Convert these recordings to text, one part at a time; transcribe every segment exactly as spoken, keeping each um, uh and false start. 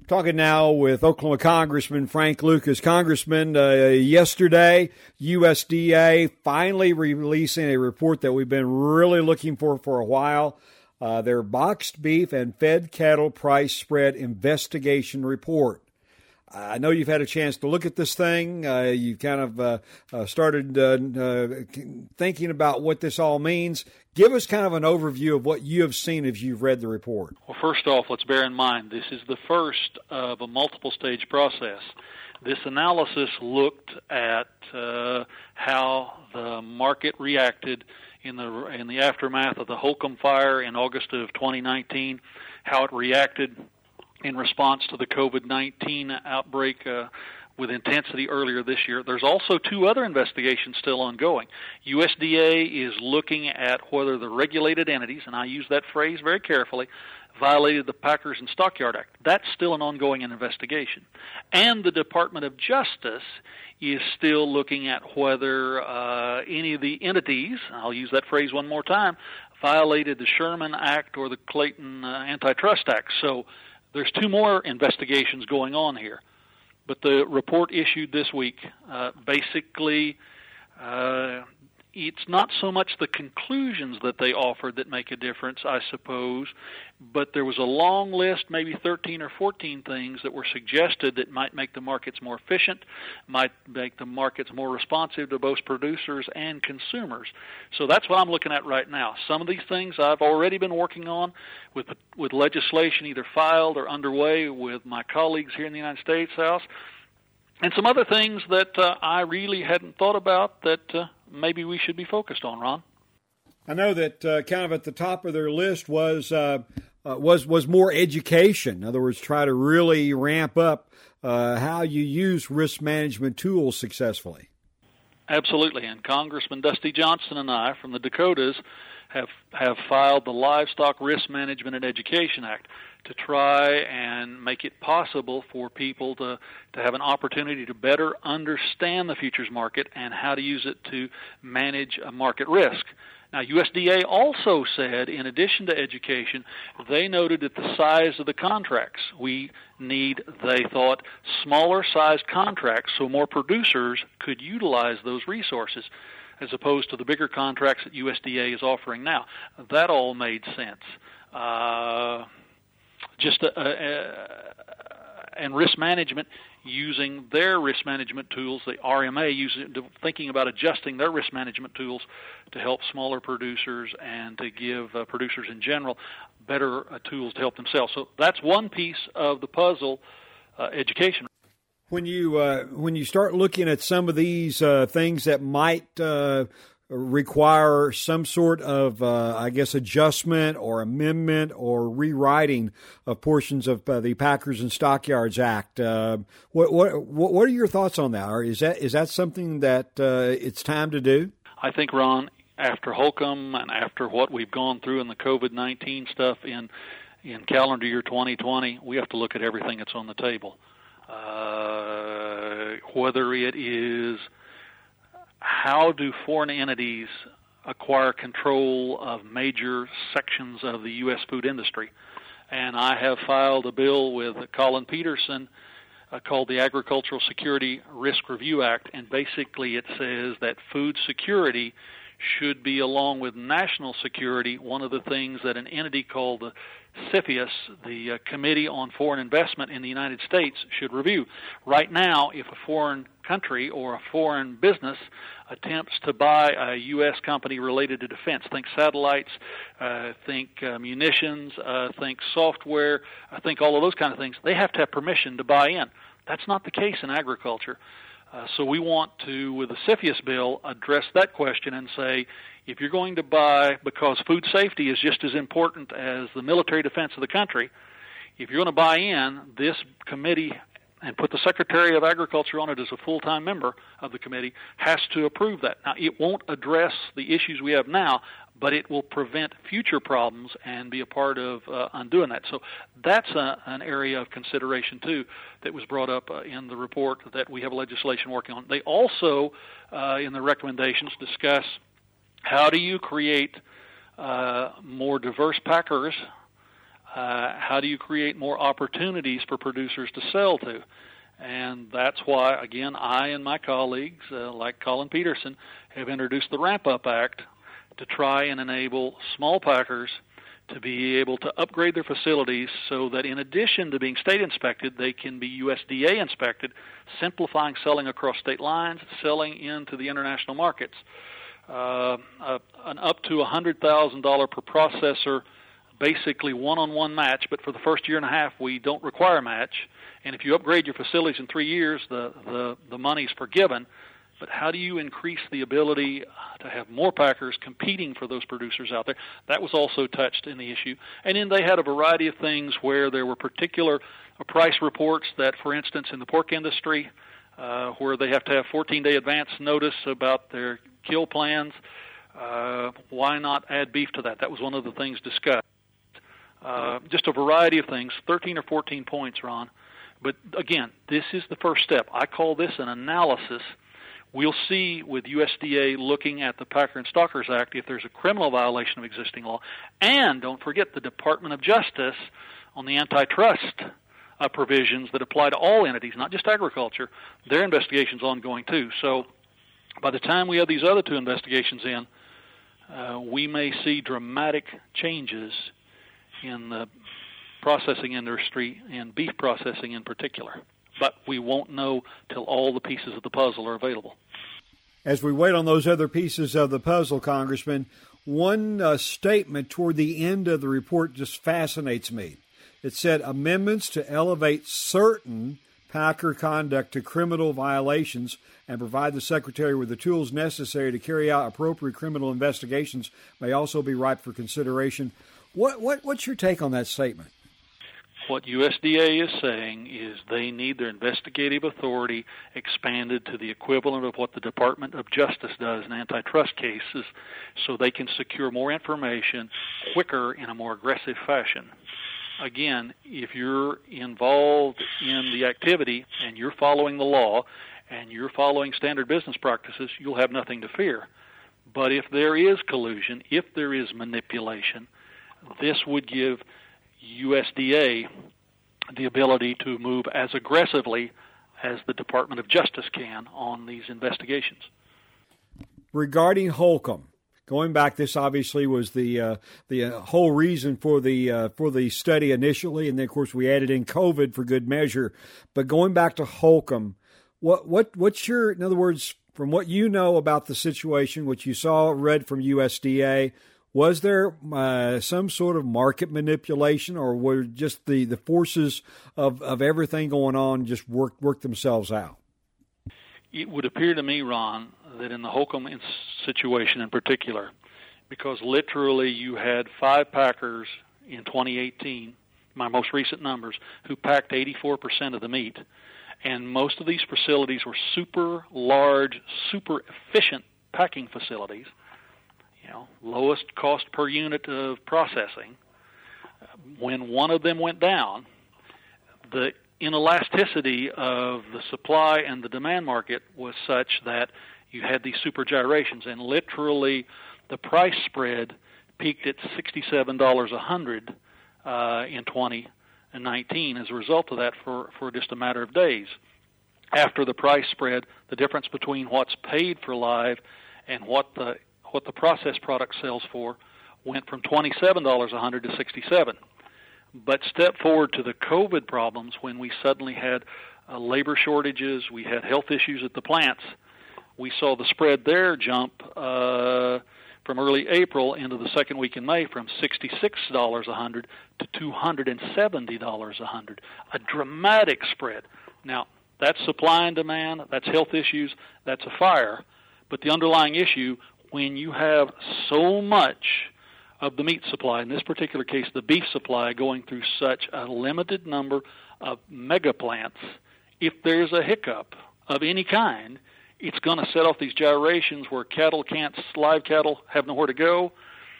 Talking now with Oklahoma Congressman Frank Lucas. Congressman, uh, yesterday, U S D A finally releasing a report that we've been really looking for for a while. Uh, their boxed beef and fed cattle price spread investigation report. I know you've had a chance to look at this thing. Uh, you've kind of uh, uh, started uh, uh, thinking about what this all means. Give us kind of an overview of what you have seen as you've read the report. Well, first off, let's bear in mind this is the first of a multiple-stage process. This analysis looked at uh, how the market reacted in the in the aftermath of the Holcomb fire in August of twenty nineteen, how it reacted in response to the COVID nineteen outbreak uh, with intensity earlier this year. There's also two other investigations still ongoing. U S D A is looking at whether the regulated entities, and I use that phrase very carefully, violated the Packers and Stockyard Act. That's still an ongoing investigation. And the Department of Justice is still looking at whether uh, any of the entities, I'll use that phrase one more time, violated the Sherman Act or the Clayton uh, Antitrust Act. So there's two more investigations going on here. But the report issued this week, uh, basically, uh, it's not so much the conclusions that they offered that make a difference, I suppose, but there was a long list, maybe thirteen or fourteen things that were suggested that might make the markets more efficient, might make the markets more responsive to both producers and consumers. So that's what I'm looking at right now. Some of these things I've already been working on with with legislation either filed or underway with my colleagues here in the United States House, and some other things that uh, I really hadn't thought about that uh, maybe we should be focused on, Ron. I know that uh, kind of at the top of their list was uh, uh, was was more education. In other words, try to really ramp up uh, how you use risk management tools successfully. Absolutely, and Congressman Dusty Johnson and I from the Dakotas have have filed the Livestock Risk Management and Education Act to try and make it possible for people to, to have an opportunity to better understand the futures market and how to use it to manage a market risk. Now, U S D A also said, in addition to education, they noted that the size of the contracts, we need, they thought, smaller sized contracts so more producers could utilize those resources as opposed to the bigger contracts that U S D A is offering now. That all made sense. Uh, just uh, uh, and risk management, using their risk management tools, the R M A, using, thinking about adjusting their risk management tools to help smaller producers and to give uh, producers in general better uh, tools to help themselves. So that's one piece of the puzzle, uh, education. When you uh, when you start looking at some of these uh, things that might uh, require some sort of, uh, I guess, adjustment or amendment or rewriting of portions of uh, the Packers and Stockyards Act, uh, what what what are your thoughts on that? Or is that is that something that uh, it's time to do? I think, Ron, after Holcomb and after what we've gone through in the COVID nineteen stuff in in calendar year twenty twenty, we have to look at everything that's on the table. Uh, whether it is how do foreign entities acquire control of major sections of the U S food industry. And I have filed a bill with Colin Peterson uh, called the Agricultural Security Risk Review Act, and basically it says that food security should be, along with national security, one of the things that an entity called the CFIUS, the uh, Committee on Foreign Investment in the United States, should review. Right now, if a foreign country or a foreign business attempts to buy a U S company related to defense, think satellites, uh, think uh, munitions, uh, think software, uh, think all of those kind of things, they have to have permission to buy in. That's not the case in agriculture. Uh, so we want to, with the CFIUS bill, address that question and say, if you're going to buy, because food safety is just as important as the military defense of the country, if you're going to buy in, this committee, and put the Secretary of Agriculture on it as a full-time member of the committee, has to approve that. Now, it won't address the issues we have now, but it will prevent future problems and be a part of uh, undoing that. So that's a, an area of consideration, too, that was brought up uh, in the report that we have legislation working on. They also, uh, in the recommendations, discuss how do you create uh, more diverse packers Uh, how do you create more opportunities for producers to sell to? And that's why, again, I and my colleagues, uh, like Colin Peterson, have introduced the Ramp-Up Act to try and enable small packers to be able to upgrade their facilities so that in addition to being state inspected, they can be U S D A inspected, simplifying selling across state lines, selling into the international markets. Uh, uh, an up to one hundred thousand dollars per processor, basically one-on-one match, but for the first year and a half, we don't require a match. And if you upgrade your facilities in three years, the, the, the money's forgiven. But how do you increase the ability to have more packers competing for those producers out there? That was also touched in the issue. And then they had a variety of things where there were particular price reports that, for instance, in the pork industry, uh, where they have to have fourteen-day advance notice about their kill plans, uh, why not add beef to that? That was one of the things discussed. Uh, just a variety of things, thirteen or fourteen points, Ron. But again, this is the first step. I call this an analysis. We'll see with U S D A looking at the Packer and Stockers Act if there's a criminal violation of existing law. And don't forget the Department of Justice on the antitrust uh, provisions that apply to all entities, not just agriculture. Their investigation's ongoing too. So by the time we have these other two investigations in, uh, we may see dramatic changes in the processing industry and beef processing in particular. But we won't know till all the pieces of the puzzle are available. As we wait on those other pieces of the puzzle, Congressman, one uh, statement toward the end of the report just fascinates me. It said amendments to elevate certain Packer conduct to criminal violations and provide the Secretary with the tools necessary to carry out appropriate criminal investigations may also be ripe for consideration. What, what what's your take on that statement? What U S D A is saying is they need their investigative authority expanded to the equivalent of what the Department of Justice does in antitrust cases so they can secure more information quicker in a more aggressive fashion. Again, if you're involved in the activity and you're following the law and you're following standard business practices, you'll have nothing to fear. But if there is collusion, if there is manipulation, this would give U S D A the ability to move as aggressively as the Department of Justice can on these investigations. Regarding Holcomb, going back, this obviously was the uh, the uh, whole reason for the uh, for the study initially, and then of course we added in COVID for good measure. But going back to Holcomb, what what what's your, in other words, from what you know about the situation, what you saw read from U S D A, was there uh, some sort of market manipulation, or were just the, the forces of, of everything going on just work work themselves out? It would appear to me, Ron, that in the Holcomb situation in particular, because literally you had five packers in twenty eighteen, my most recent numbers, who packed eighty-four percent of the meat, and most of these facilities were super large, super efficient packing facilities. You know, lowest cost per unit of processing. When one of them went down, the inelasticity of the supply and the demand market was such that you had these super gyrations, and literally the price spread peaked at sixty-seven dollars a hundred uh, in twenty nineteen as a result of that for, for just a matter of days. After the price spread, the difference between what's paid for live and what the what the processed product sells for went from twenty-seven dollars a hundred to sixty-seven. But step forward to the COVID problems when we suddenly had uh, labor shortages, we had health issues at the plants. We saw the spread there jump uh, from early April into the second week in May from sixty-six dollars a hundred to two hundred seventy dollars a hundred. A dramatic spread. Now, that's supply and demand, that's health issues, that's a fire. But the underlying issue, when you have so much of the meat supply, in this particular case the beef supply, going through such a limited number of mega plants, if there's a hiccup of any kind, it's going to set off these gyrations where cattle can't, live cattle have nowhere to go,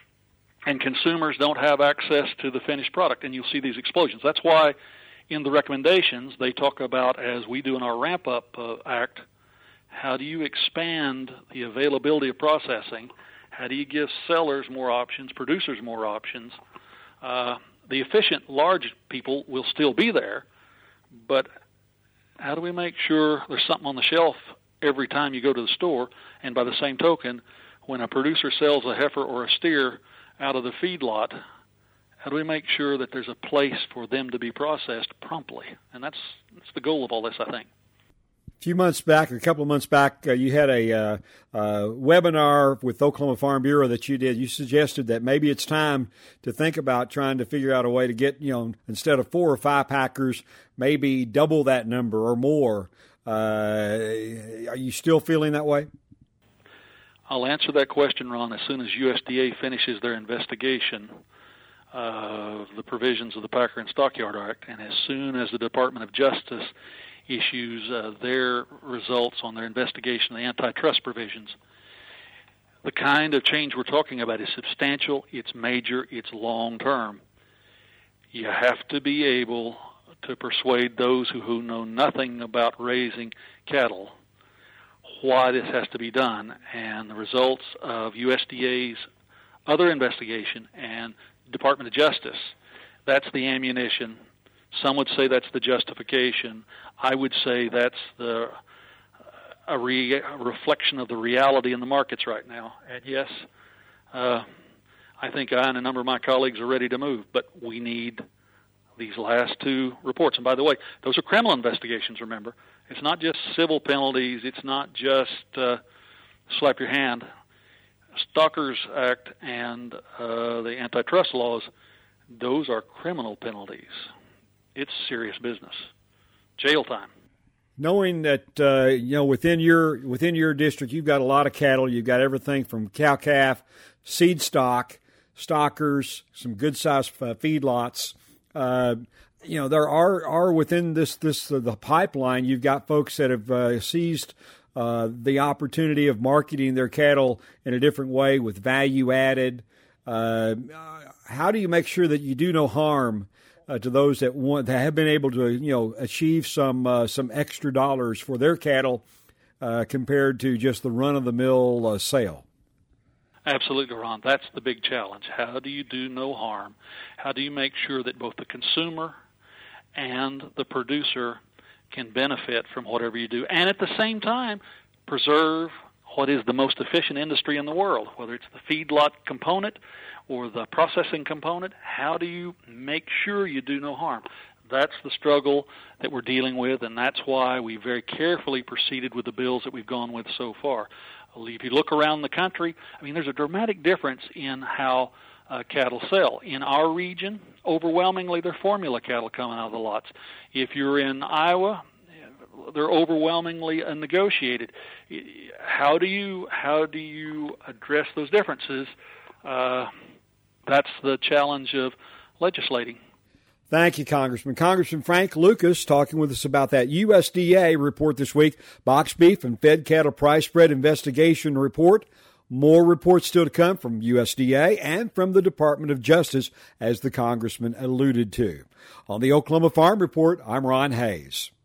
and consumers don't have access to the finished product, and you'll see these explosions. That's why in the recommendations they talk about, as we do in our Ramp-Up uh, Act, how do you expand the availability of processing? How do you give sellers more options, producers more options? Uh, the efficient large people will still be there, but how do we make sure there's something on the shelf every time you go to the store? And by the same token, when a producer sells a heifer or a steer out of the feedlot, how do we make sure that there's a place for them to be processed promptly? And that's that's the goal of all this, I think. A few months back, a couple of months back, uh, you had a uh, uh, webinar with Oklahoma Farm Bureau that you did. You suggested that maybe it's time to think about trying to figure out a way to get, you know, instead of four or five packers, maybe double that number or more. Uh, are you still feeling that way? I'll answer that question, Ron, as soon as U S D A finishes their investigation of the provisions of the Packer and Stockyard Act, and as soon as the Department of Justice issues uh, their results on their investigation of the antitrust provisions. The kind of change we're talking about is substantial, it's major, it's long-term. You have to be able to persuade those who, who know nothing about raising cattle why this has to be done, and the results of U S D A's other investigation and Department of Justice, that's the ammunition. Some would say that's the justification. I would say that's the a, re, a reflection of the reality in the markets right now. And yes, uh, I think I and a number of my colleagues are ready to move, but we need these last two reports. And by the way, those are criminal investigations, remember. It's not just civil penalties. It's not just uh, slap your hand. Stalkers Act and uh, the antitrust laws, those are criminal penalties. It's serious business. Jail time. Knowing that uh, you know within your within your district, you've got a lot of cattle. You've got everything from cow calf, seed stock, stockers, some good sized uh, feedlots. Uh, you know there are are within this this uh, the pipeline. You've got folks that have uh, seized uh, the opportunity of marketing their cattle in a different way with value added. Uh, how do you make sure that you do no harm Uh, to those that want that have been able to, you know, achieve some uh, some extra dollars for their cattle uh, compared to just the run-of-the-mill uh, sale? Absolutely, Ron. That's the big challenge. How do you do no harm? How do you make sure that both the consumer and the producer can benefit from whatever you do, and at the same time preserve what is the most efficient industry in the world, whether it's the feedlot component or the processing component? How do you make sure you do no harm? That's the struggle that we're dealing with, and that's why we very carefully proceeded with the bills that we've gone with so far. If you look around the country, I mean, there's a dramatic difference in how uh, cattle sell. In our region, overwhelmingly, they're formula cattle coming out of the lots. If you're in Iowa, they're overwhelmingly uh, negotiated. How do you how do you address those differences? Uh, that's the challenge of legislating. Thank you, Congressman. Congressman Frank Lucas talking with us about that U S D A report this week, box beef and fed cattle price spread investigation report. More reports still to come from U S D A and from the Department of Justice, as the Congressman alluded to. On the Oklahoma Farm Report, I'm Ron Hayes.